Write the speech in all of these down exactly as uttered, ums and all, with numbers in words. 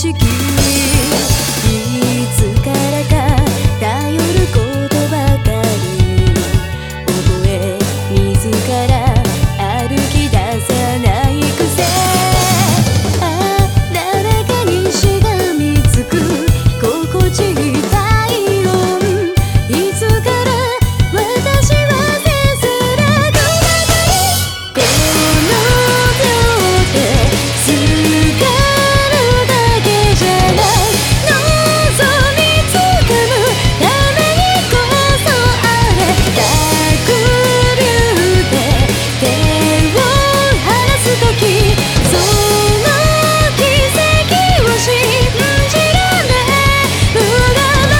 識いつからか頼ることばかり覚え自ら歩き出さない癖ああ誰かにしがみつく心地いい体温いつから私はせすらくなくこの病ってすがるだけじゃない望みつかむためにこそあれ濁流で手を離すときその奇跡を信じられるだろ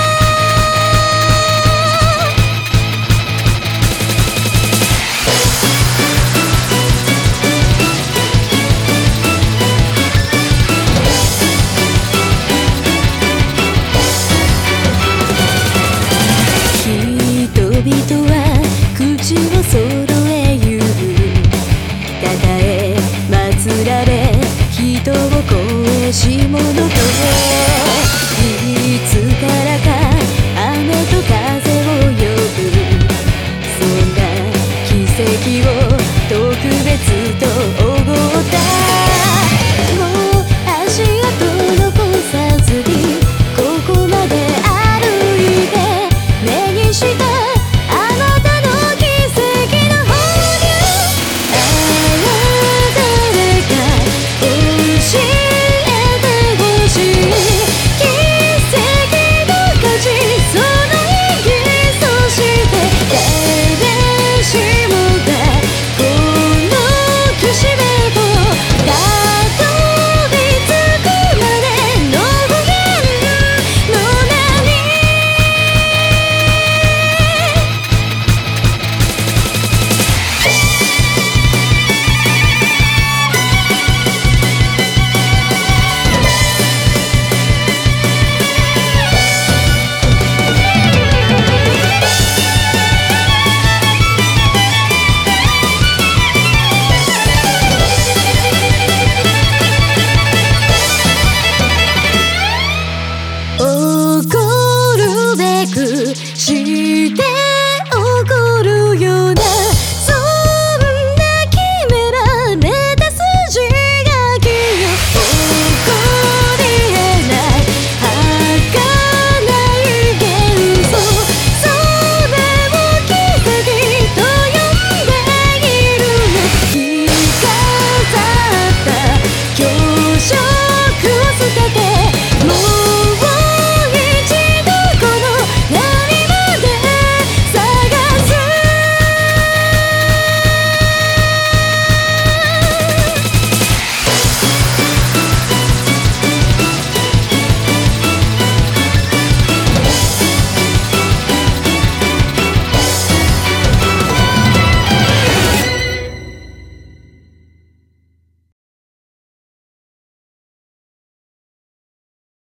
人々は口を揃え言うたたえ祀られ人を超えし者といつからか雨と風を呼ぶそんな奇跡を特別とおごったもう足跡残さずにここまで歩いて目にしたあなたの奇跡の放流ああ誰か教えてほしい奇跡の価値その意義そして誰しもがこの岸辺をたどり着くまでの無限の波怒るべくして